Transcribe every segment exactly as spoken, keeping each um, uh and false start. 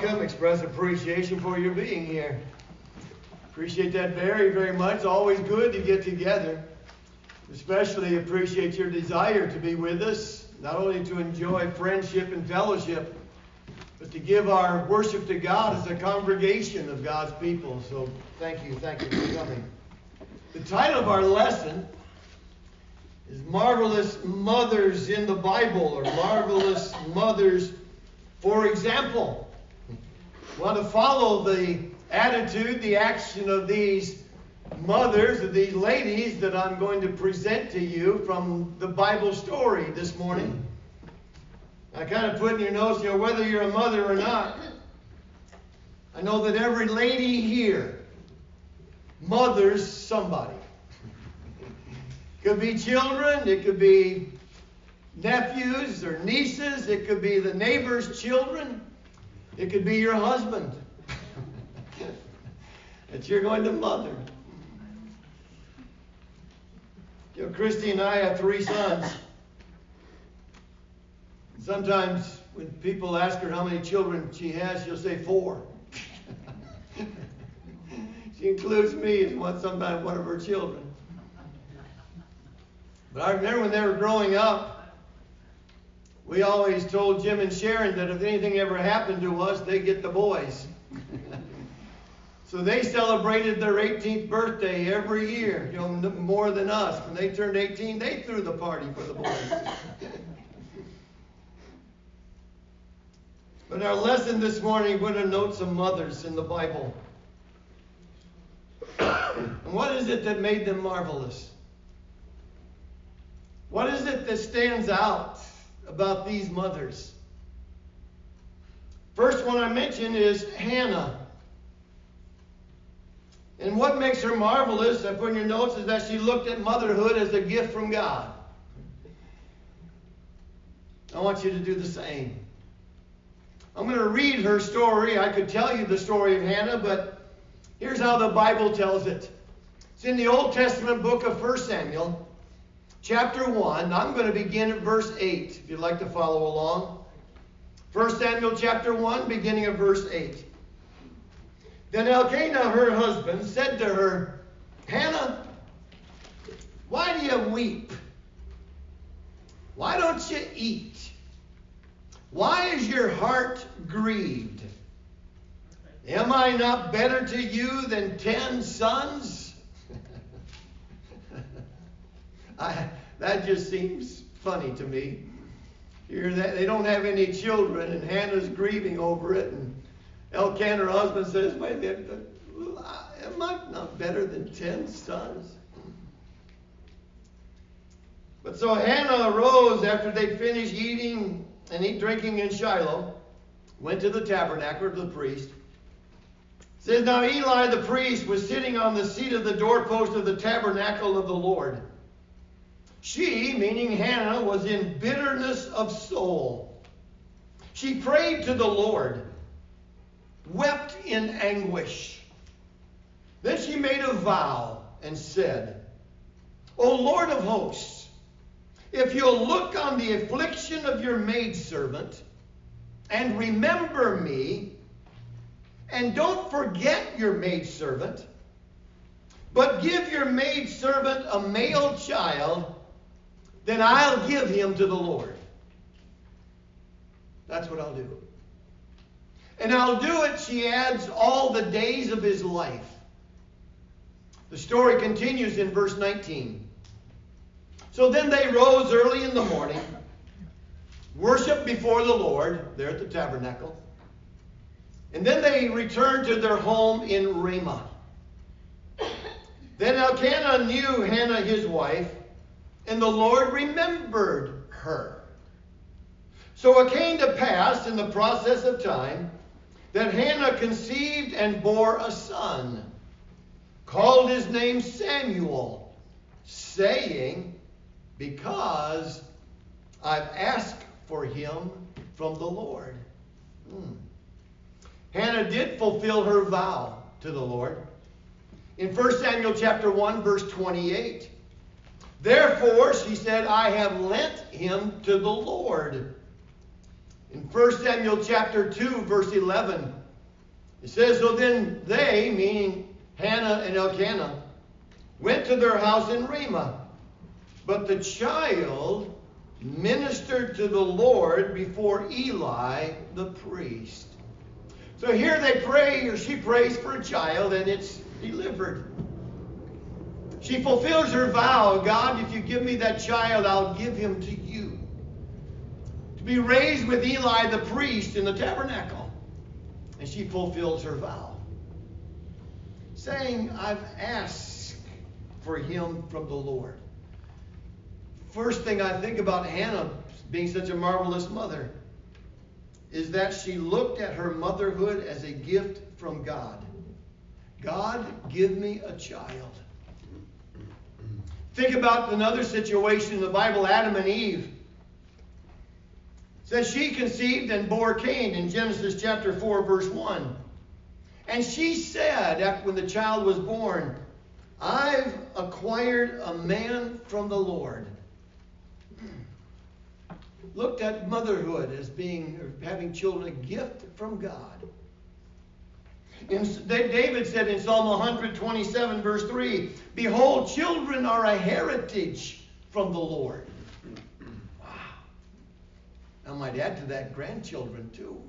welcome, express appreciation for your being here. Appreciate that very, very much. Always good to get together. Especially appreciate your desire to be with us, not only to enjoy friendship and fellowship, but to give our worship to God as a congregation of God's people. So thank you, thank you for coming. The title of our lesson is Marvelous Mothers in the Bible, or Marvelous Mothers for Example. We want to follow the attitude, the action of these mothers, of these ladies that I'm going to present to you from the Bible story this morning. I kind of put in your notes, you know, whether you're a mother or not, I know that every lady here mothers somebody. It could be children, it could be nephews or nieces, it could be the neighbor's children, it could be your husband that you're going to mother. You know, Christy and I have three sons. Sometimes when people ask her how many children she has, she'll say four. She includes me as one, sometimes one of her children. But I remember when they were growing up, we always told Jim and Sharon that if anything ever happened to us, they'd get the boys. So they celebrated their eighteenth birthday every year, you know, more than us. When they turned eighteen, they threw the party for the boys. But our lesson this morning, we're going to note some mothers in the Bible. And what is it that made them marvelous? What is it that stands out about these mothers? First one I mentioned is Hannah. And what makes her marvelous, I put in your notes, is that she looked at motherhood as a gift from God. I want you to do the same. I'm going to read her story. I could tell you the story of Hannah, but here's how the Bible tells it. It's in the Old Testament book of First Samuel, chapter one. I'm going to begin at verse eight, if you'd like to follow along. First Samuel chapter one, beginning at verse eight. Then Elkanah, her husband, said to her, Hannah, why do you weep? Why don't you eat? Why is your heart grieved? Am I not better to you than ten sons? I, that just seems funny to me. Here, they don't have any children, and Hannah's grieving over it, and Elkanah, her husband, says, wait a minute, am I not better than ten sons? But so Hannah arose after they finished eating and eat drinking in Shiloh, went to the tabernacle of the priest. It says, now Eli the priest was sitting on the seat of the doorpost of the tabernacle of the Lord. She, meaning Hannah, was in bitterness of soul. She prayed to the Lord, wept in anguish. Then she made a vow and said, O Lord of hosts, if you'll look on the affliction of your maidservant and remember me, and don't forget your maidservant, but give your maidservant a male child, then I'll give him to the Lord. That's what I'll do. And I'll do it, she adds, all the days of his life. The story continues in verse nineteen. So then they rose early in the morning, worshiped before the Lord, there at the tabernacle, and then they returned to their home in Ramah. Then Elkanah knew Hannah his wife, and the Lord remembered her. So it came to pass in the process of time that Hannah conceived and bore a son, called his name Samuel, saying, because I've asked for him from the Lord. Hmm. Hannah did fulfill her vow to the Lord. In First Samuel chapter one, verse twenty-eight. Therefore, she said, I have lent him to the Lord. In First Samuel chapter two, verse eleven, it says, so then they, meaning Hannah and Elkanah, went to their house in Ramah. But the child ministered to the Lord before Eli the priest. So here they pray, or she prays for a child, and it's delivered. She fulfills her vow, God, if you give me that child, I'll give him to you. To be raised with Eli the priest in the tabernacle. And she fulfills her vow, saying, I've asked for him from the Lord. First thing I think about Hannah being such a marvelous mother is that she looked at her motherhood as a gift from God. God, give me a child. Think about another situation in the Bible, Adam and Eve. It says she conceived and bore Cain in Genesis chapter four, verse one. And she said, when the child was born, I've acquired a man from the Lord. Looked at motherhood as being, or having children, a gift from God. And David said in Psalm one twenty-seven, verse three, behold, children are a heritage from the Lord. Wow. I might add to that grandchildren too.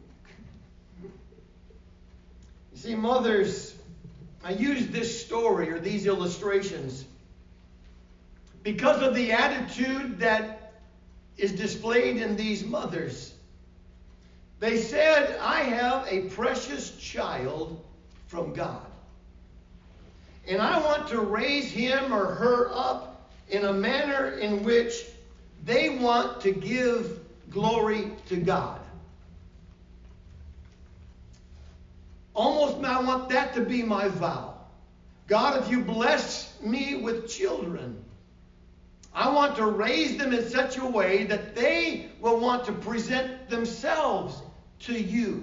You see, mothers, I use this story or these illustrations because of the attitude that is displayed in these mothers. They said, I have a precious child from God. And I want to raise him or her up in a manner in which they want to give glory to God. Almost I want that to be my vow. God, if you bless me with children, I want to raise them in such a way that they will want to present themselves to you.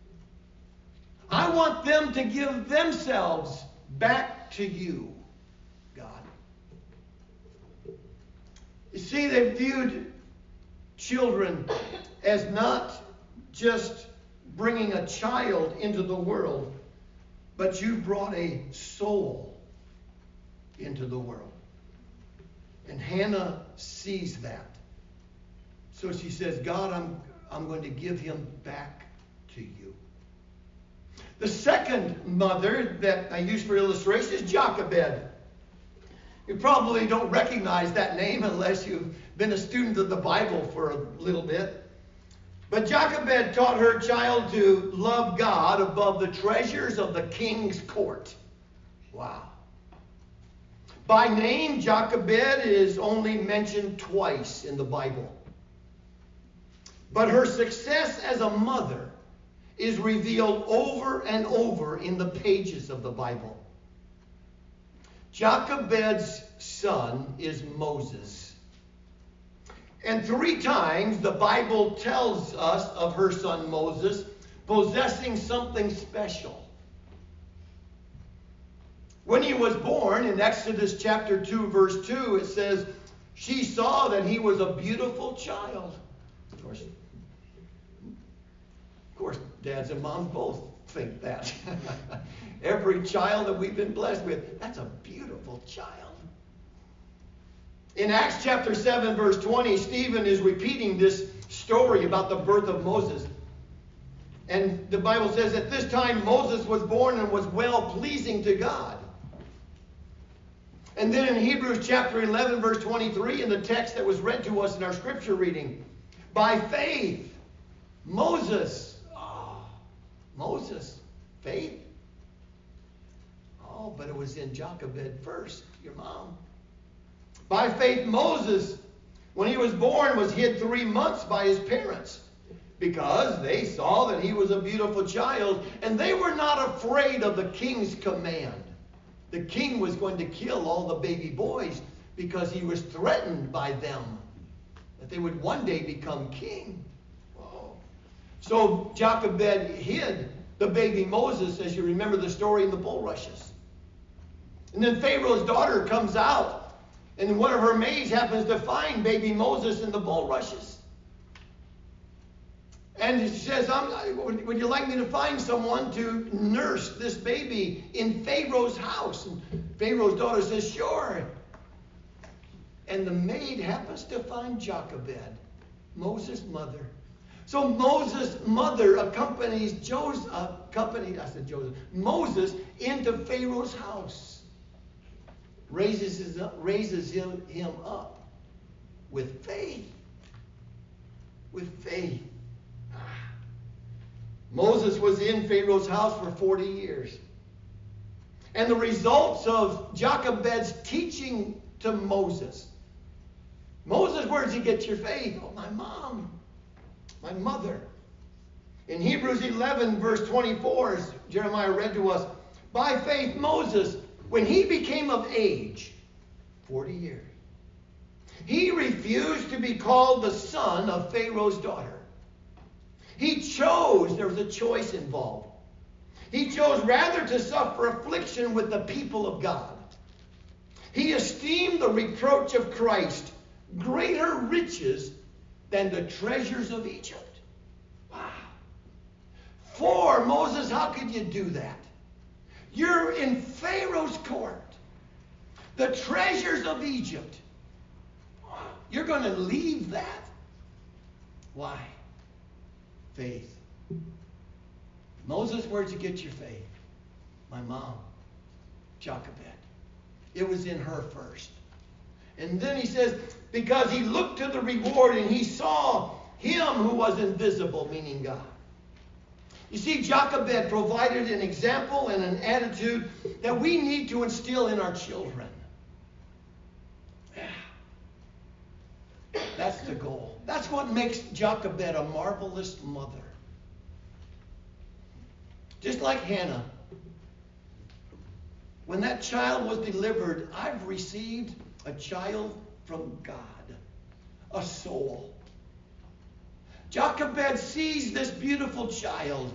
I want them to give themselves back to you, God. You see, they viewed children as not just bringing a child into the world, but you brought a soul into the world. And Hannah sees that. So she says, God, I'm, I'm going to give him back to you. The second mother that I use for illustration is Jochebed. You probably don't recognize that name unless you've been a student of the Bible for a little bit. But Jochebed taught her child to love God above the treasures of the king's court. Wow. By name, Jochebed is only mentioned twice in the Bible. But her success as a mother is revealed over and over in the pages of the Bible. Jochebed's son is Moses. And three times the Bible tells us of her son Moses possessing something special. When he was born, in Exodus chapter two, verse two, it says, she saw that he was a beautiful child. Of course, of course, dads and moms both think that. Every child that we've been blessed with, that's a beautiful child. In Acts chapter seven, verse twenty, Stephen is repeating this story about the birth of Moses. And the Bible says, at this time Moses was born and was well pleasing to God. And then in Hebrews chapter eleven, verse twenty-three, in the text that was read to us in our scripture reading, by faith, Moses, oh, Moses, faith. Oh, but it was in Jochebed first, your mom. By faith, Moses, when he was born, was hid three months by his parents because they saw that he was a beautiful child, and they were not afraid of the king's command. The king was going to kill all the baby boys because he was threatened by them that they would one day become king. Whoa. So Jochebed hid the baby Moses, as you remember the story, in the bulrushes. And then Pharaoh's daughter comes out, and one of her maids happens to find baby Moses in the bulrushes. And she says, I'm, would you like me to find someone to nurse this baby in Pharaoh's house? And Pharaoh's daughter says, sure. And the maid happens to find Jochebed, Moses' mother. So Moses' mother accompanies Joseph, accompanied, I said Joseph, Moses into Pharaoh's house. Raises, his, raises him, him up with faith. With faith. Moses was in Pharaoh's house for forty years. And the results of Jochebed's teaching to Moses. Moses, where did you get your faith? Oh, my mom. My mother. In Hebrews eleven, verse twenty-four, as Jeremiah read to us, by faith Moses, when he became of age, forty years, he refused to be called the son of Pharaoh's daughter. He chose, there was a choice involved. He chose rather to suffer affliction with the people of God. He esteemed the reproach of Christ greater riches than the treasures of Egypt. Wow. For Moses, how could you do that? You're in Pharaoh's court. The treasures of Egypt. You're going to leave that? Why? Faith. Moses, where'd you get your faith? My mom, Jochebed. It was in her first. And then he says, because he looked to the reward and he saw him who was invisible, meaning God. You see, Jochebed provided an example and an attitude that we need to instill in our children. That's the goal. That's what makes Jochebed a marvelous mother. Just like Hannah. When that child was delivered, I've received a child from God. A soul. Jochebed sees this beautiful child.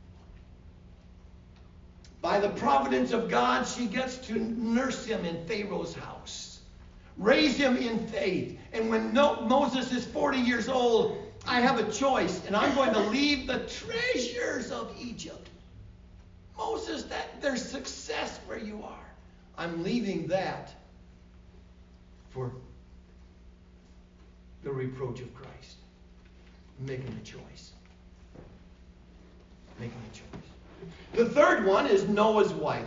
By the providence of God, she gets to nurse him in Pharaoh's house. Raise him in faith. And when no, Moses is forty years old, I have a choice. And I'm going to leave the treasures of Egypt. Moses, that there's success where you are. I'm leaving that for the reproach of Christ. I'm making a choice. Making a choice. The third one is Noah's wife.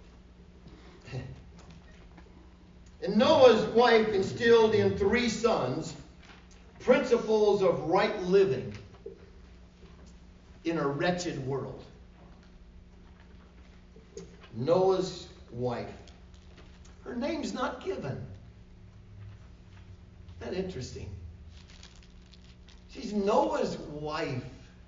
And Noah's wife instilled in three sons principles of right living in a wretched world. Noah's wife. Her name's not given. Isn't that interesting? She's Noah's wife.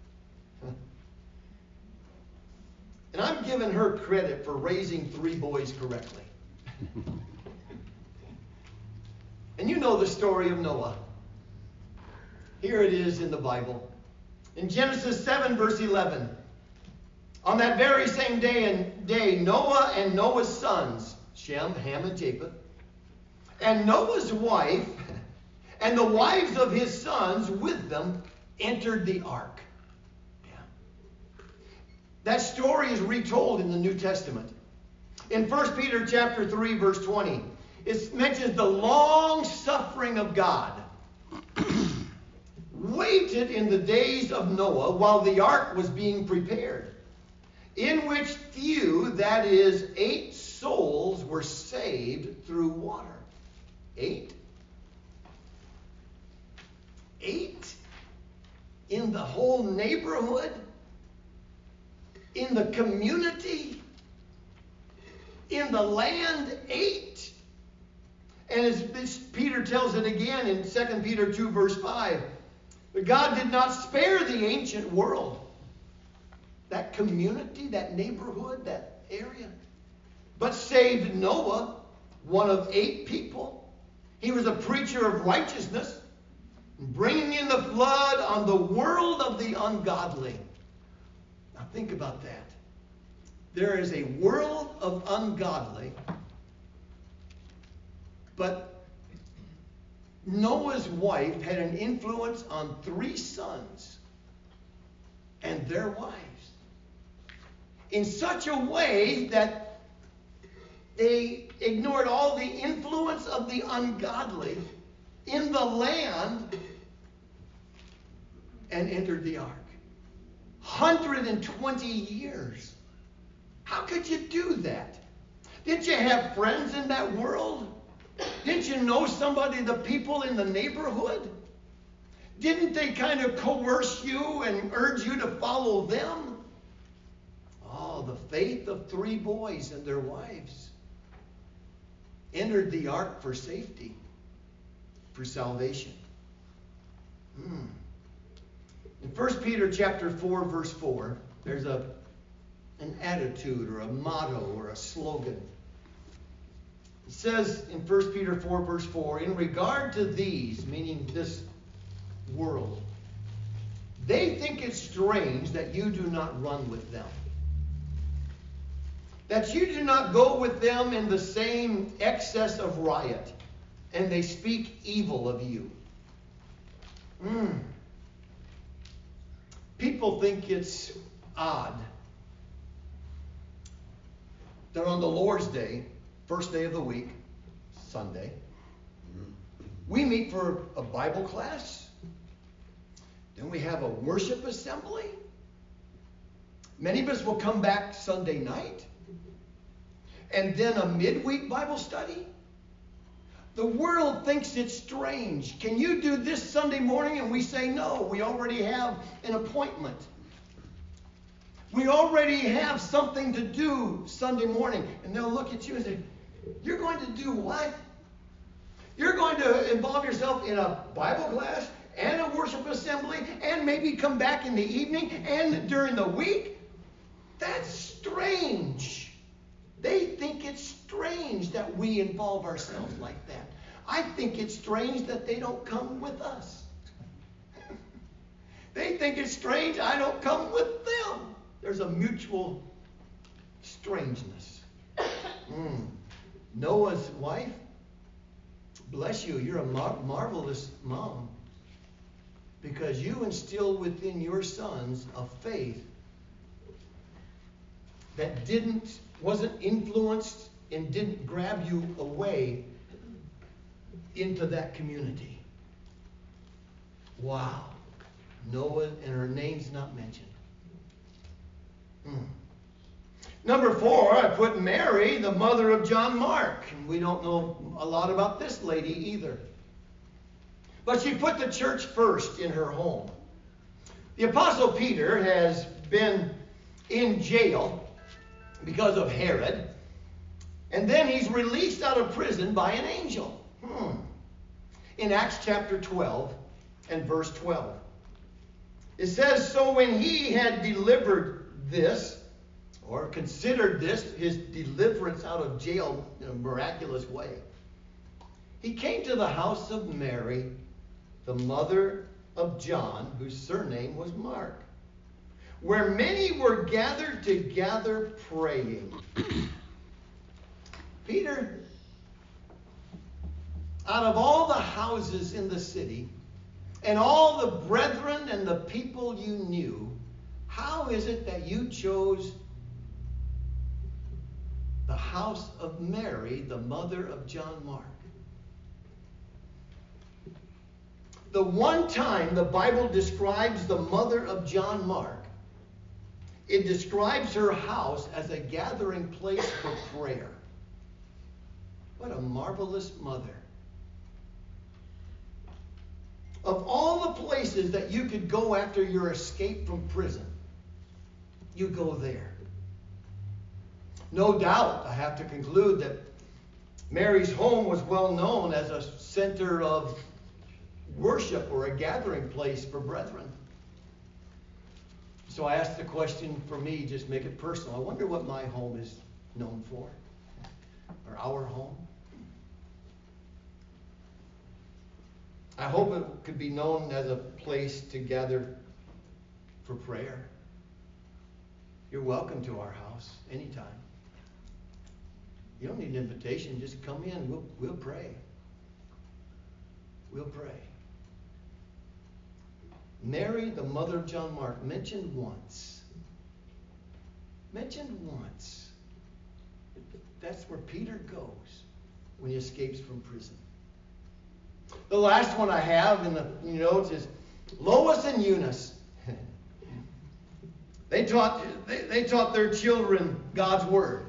And I'm giving her credit for raising three boys correctly. And you know the story of Noah. Here it is in the Bible. In Genesis seven, verse eleven. On that very same day and day, Noah and Noah's sons, Shem, Ham, and Japheth, and Noah's wife, and the wives of his sons with them, entered the ark. Yeah. That story is retold in the New Testament. In First Peter chapter three, verse twenty, it mentions the long suffering of God. Waited in the days of Noah while the ark was being prepared, in which few, that is, eight souls were saved through water. Eight? Eight? In the whole neighborhood? In the community? In the land? Eight? And as this, Peter tells it again in Second Peter two, verse five, that God did not spare the ancient world. That community, that neighborhood, that area. But saved Noah, one of eight people. He was a preacher of righteousness, bringing in the flood on the world of the ungodly. Now think about that. There is a world of ungodly, but Noah's wife had an influence on three sons and their wives in such a way that they ignored all the influence of the ungodly in the land and entered the ark. one hundred twenty years. How could you do that? Didn't you have friends in that world? Didn't you know somebody, the people in the neighborhood? Didn't they kind of coerce you and urge you to follow them? Oh, the faith of three boys and their wives entered the ark for safety, for salvation. Hmm. In First Peter chapter four, verse four, there's a an attitude or a motto or a slogan. It says in First Peter four, verse four, in regard to these, meaning this world, they think it strange that you do not run with them. That you do not go with them in the same excess of riot, and they speak evil of you. Mm. People think it's odd that on the Lord's Day, first day of the week, Sunday, we meet for a Bible class. Then we have a worship assembly. Many of us will come back Sunday night. And then a midweek Bible study. The world thinks it's strange. Can you do this Sunday morning? And we say, no, we already have an appointment. We already have something to do Sunday morning. And they'll look at you and say, you're going to do what? You're going to involve yourself in a Bible class and a worship assembly and maybe come back in the evening and during the week? That's strange. They think it's strange that we involve ourselves like that. I think it's strange that they don't come with us. They think it's strange I don't come with them. There's a mutual strangeness. Mm. Noah's wife, bless you, you're a mar- marvelous mom. Because you instill within your sons a faith that didn't, wasn't influenced and didn't grab you away into that community. Wow. Noah, and her name's not mentioned. Hmm. Number four, I put Mary, the mother of John Mark. And we don't know a lot about this lady either. But she put the church first in her home. The Apostle Peter has been in jail because of Herod. And then he's released out of prison by an angel. Hmm. In Acts chapter twelve and verse twelve. It says, so when he had delivered this, or considered this, his deliverance out of jail in a miraculous way, he came to the house of Mary, the mother of John, whose surname was Mark, where many were gathered together praying. Peter, out of all the houses in the city, and all the brethren and the people you knew, how is it that you chose the house of Mary, the mother of John Mark? The one time the Bible describes the mother of John Mark, it describes her house as a gathering place for prayer. What a marvelous mother. Of all the places that you could go after your escape from prison, you go there. No doubt, I have to conclude that Mary's home was well known as a center of worship or a gathering place for brethren. So I asked the question for me, just make it personal. I wonder what my home is known for, or our home. I hope it could be known as a place to gather for prayer. You're welcome to our house anytime. You don't need an invitation. Just come in. We'll, we'll pray. We'll pray. Mary, the mother of John Mark, mentioned once. Mentioned once. That's where Peter goes when he escapes from prison. The last one I have in the notes is Lois and Eunice. They taught, they, they taught their children God's Word.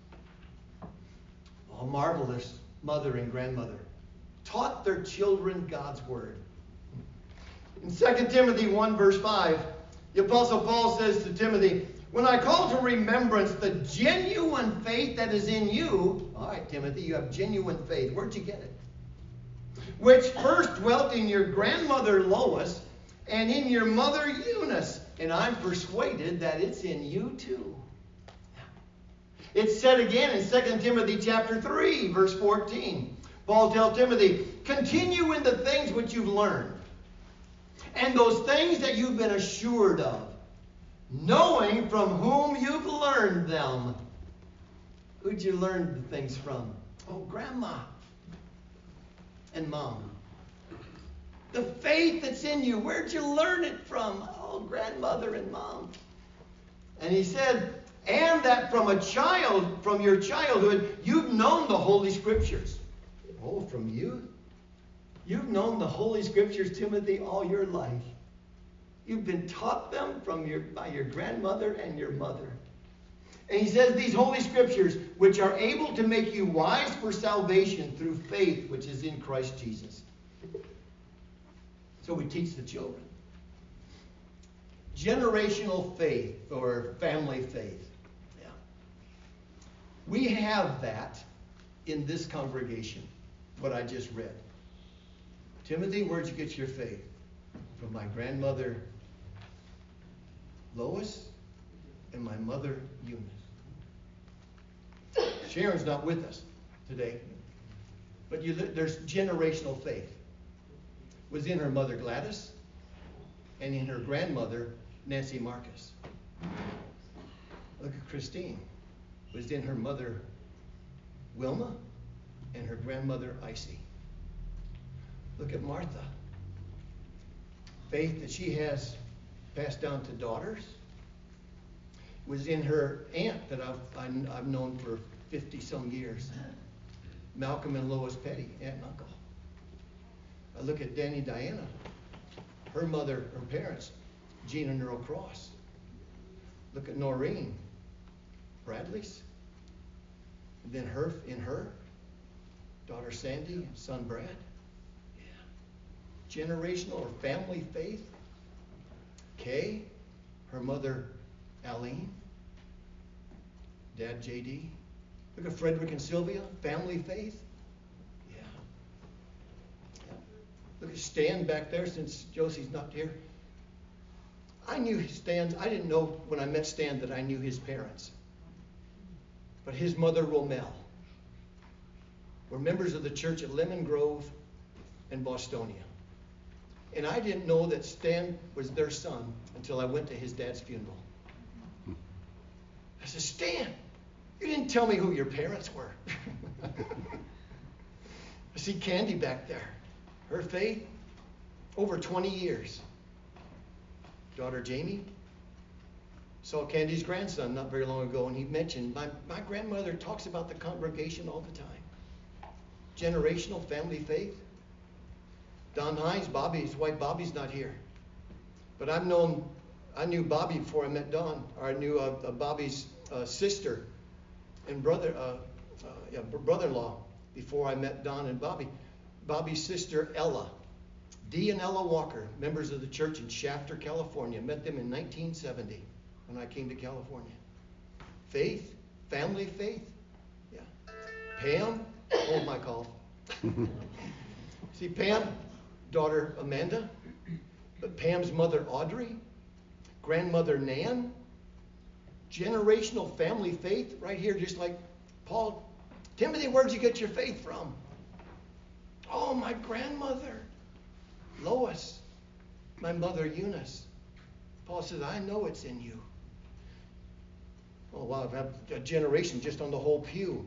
Oh, marvelous mother and grandmother. Taught their children God's Word. In Second Timothy one, verse five, the Apostle Paul says to Timothy, when I call to remembrance the genuine faith that is in you, all right, Timothy, you have genuine faith. Where'd you get it? Which first dwelt in your grandmother Lois and in your mother Eunice. And I'm persuaded that it's in you too. It's said again in Second Timothy chapter three, verse fourteen. Paul tells Timothy, continue in the things which you've learned, and those things that you've been assured of, knowing from whom you've learned them. Who'd you learn the things from? Oh, Grandma and Mom. The faith that's in you, where'd you learn it from? Oh, grandmother and mom. And he said, and that from a child, from your childhood, you've known the Holy Scriptures. Oh, from youth? You've known the Holy Scriptures, Timothy, all your life. You've been taught them from your, by your grandmother and your mother. And he says these Holy Scriptures, which are able to make you wise for salvation through faith, which is in Christ Jesus. So we teach the children. Generational faith or family faith. Yeah. We have that in this congregation, what I just read. Timothy, where'd you get your faith? From my grandmother Lois and my mother Eunice. Sharon's not with us today, but you, there's generational faith. Was in her mother Gladys and in her grandmother Nancy Marcus. Look at Christine. Was in her mother Wilma and her grandmother Icy. Look at Martha. Faith that she has passed down to daughters was in her aunt that I've, I've known for fifty some years. Malcolm and Lois Petty, aunt and uncle. I look at Danny Diana, her mother, her parents, Gina and Earl Cross. Look at Noreen, Bradley's. And then her, in her, daughter Sandy and son Brad. Yeah. Generational or family faith. Kay, her mother Aline, Dad J D. Look at Frederick and Sylvia, family faith. Look at Stan back there, since Josie's not here. I knew Stan. I didn't know when I met Stan that I knew his parents. But his mother, Romel, were members of the church at Lemon Grove and Bostonia. And I didn't know that Stan was their son until I went to his dad's funeral. I said, Stan, you didn't tell me who your parents were. I see Candy back there. Her faith, over twenty years. Daughter Jamie, saw Candy's grandson not very long ago, and he mentioned, my, my grandmother talks about the congregation all the time. Generational family faith. Don Hines, Bobby's wife, Bobby's not here. But I've known, I knew Bobby before I met Don, or I knew uh, uh, Bobby's uh, sister and brother, uh, uh, yeah, brother-in-law before I met Don and Bobby. Bobby's sister, Ella. Dee and Ella Walker, members of the church in Shafter, California. Met them in nineteen seventy when I came to California. Faith, family faith. Yeah. Pam, hold my call. See, Pam, daughter Amanda, but Pam's mother Audrey, grandmother Nan. Generational family faith right here, just like Paul. Timothy, where'd you get your faith from? Oh, my grandmother, Lois, my mother, Eunice. Paul says, I know it's in you. Oh, wow, I've had a generation just on the whole pew.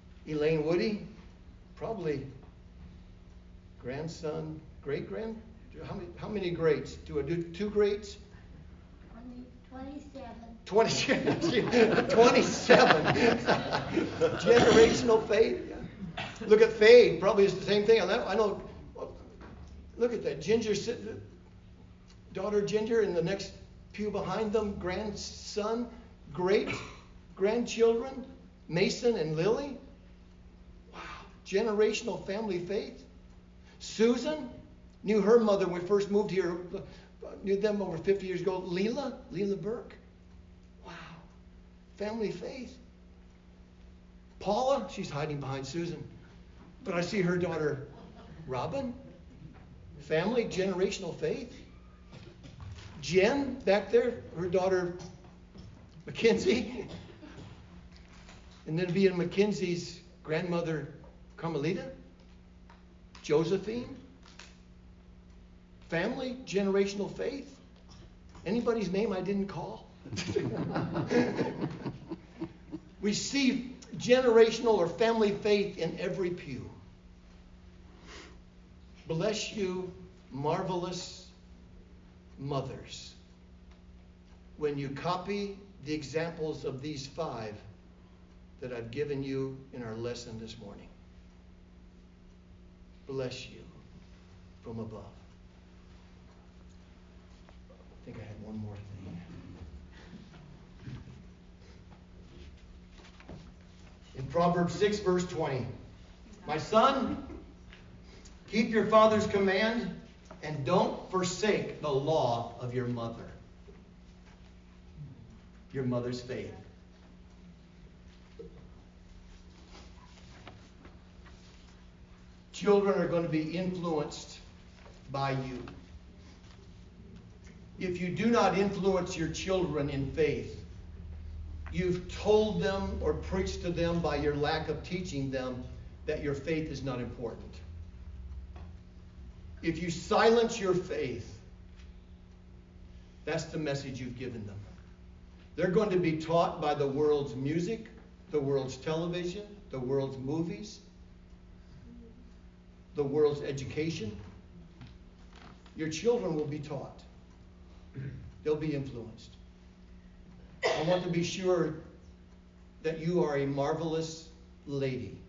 Elaine Woody, probably grandson, great-grand, How many, how many grades? Do I do two grades? twenty-seven. twenty-seven. twenty-seven. Generational faith. Yeah. Look at Faye. Probably it's the same thing. I know. Look at that. Ginger, daughter Ginger, in the next pew behind them, grandson, great grandchildren, Mason and Lily. Wow. Generational family faith. Susan, knew her mother when we first moved here. Knew them over fifty years ago. Leela, Leela Burke. Wow. Family faith. Paula, she's hiding behind Susan. But I see her daughter, Robin. Family, generational faith. Jen, back there, her daughter, Mackenzie. And then being Mackenzie's grandmother, Carmelita. Josephine. Family, generational faith. Anybody's name I didn't call? We see generational or family faith in every pew. Bless you, marvelous mothers, when you copy the examples of these five that I've given you in our lesson this morning. Bless you from above. I think I had one more thing. In Proverbs six, verse twenty, my son, keep your father's command and don't forsake the law of your mother. Your mother's faith. Children are going to be influenced by you. If you do not influence your children in faith, you've told them or preached to them by your lack of teaching them that your faith is not important. If you silence your faith, that's the message you've given them. They're going to be taught by the world's music, the world's television, the world's movies, the world's education. Your children will be taught. They'll be influenced. I want to be sure that you are a marvelous lady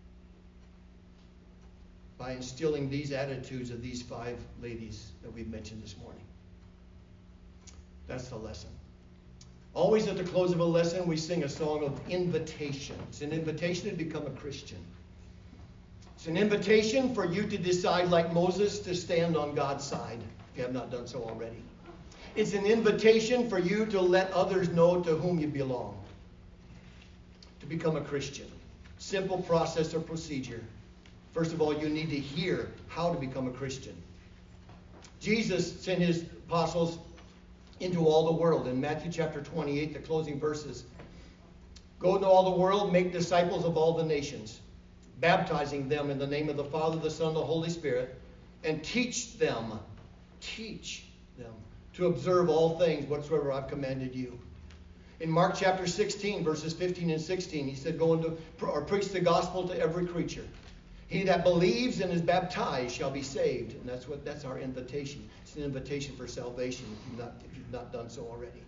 by instilling these attitudes of these five ladies that we've mentioned this morning. That's the lesson. Always at the close of a lesson, we sing a song of invitation. It's an invitation to become a Christian. It's an invitation for you to decide, like Moses, to stand on God's side, if you have not done so already. It's an invitation for you to let others know to whom you belong, to become a Christian. Simple process or procedure. First of all, you need to hear how to become a Christian. Jesus sent his apostles into all the world. In Matthew chapter twenty-eight, the closing verses. Go into all the world, make disciples of all the nations, baptizing them in the name of the Father, the Son, and the Holy Spirit, and teach them, teach them to observe all things whatsoever I've commanded you. In Mark chapter sixteen, verses fifteen and sixteen, he said, go into or preach the gospel to every creature. He that believes and is baptized shall be saved. And that's what that's our invitation. It's an invitation for salvation if you've not, if you've not done so already.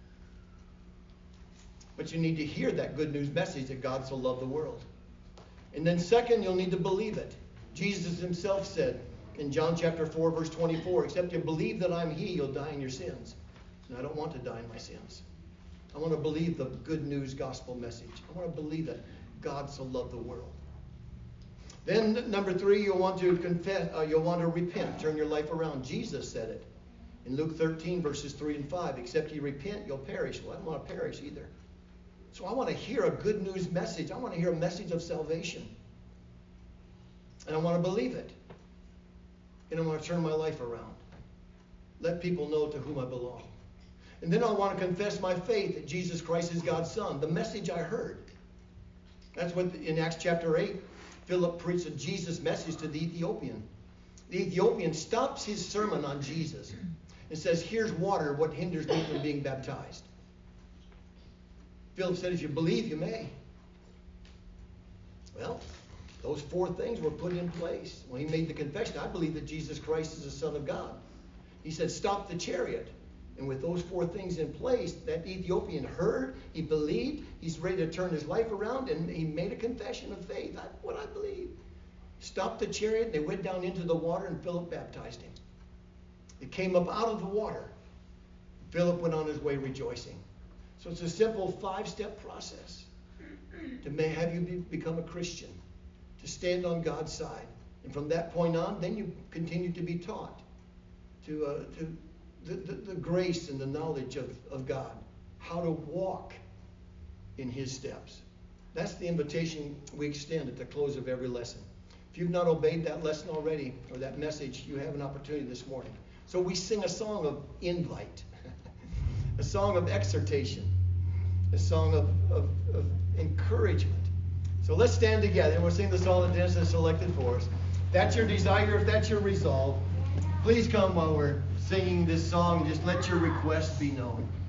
But you need to hear that good news message that God so loved the world. And then second, you'll need to believe it. Jesus himself said in John chapter four, verse twenty-four, except you believe that I'm he, you'll die in your sins. And I don't want to die in my sins. I want to believe the good news gospel message. I want to believe that God so loved the world. Then number three, you'll want to confess, uh, you'll want to repent, turn your life around. Jesus said it in Luke thirteen, verses three and five. Except you repent, you'll perish. Well, I don't want to perish either. So I want to hear a good news message. I want to hear a message of salvation. And I want to believe it. And I want to turn my life around. Let people know to whom I belong. And then I want to confess my faith that Jesus Christ is God's Son. The message I heard. That's what in Acts chapter eight, Philip preached a Jesus message to the Ethiopian. The Ethiopian stops his sermon on Jesus and says, here's water, what hinders me from being baptized? Philip said, if you believe, you may. Well, Those four things were put in place. When he made the confession, I believe that Jesus Christ is the Son of God. He said, stop the chariot. And with those four things in place, that Ethiopian heard, he believed, he's ready to turn his life around, and he made a confession of faith. That's what I believe. Stopped the chariot, they went down into the water, and Philip baptized him. It came up out of the water. Philip went on his way rejoicing. So it's a simple five-step process to may have you be, become a Christian, to stand on God's side. And from that point on, then you continue to be taught to, uh, to the, the, the grace and the knowledge of, of God, how to walk in his steps. That's the invitation we extend at the close of every lesson. If you've not obeyed that lesson already, or that message, you have an opportunity this morning. So we sing a song of invite, a song of exhortation, a song of, of, of encouragement. So let's stand together and we'll sing the song that Dennis has selected for us. If that's your desire, if that's your resolve, please come while we're singing this song and just let your request be known.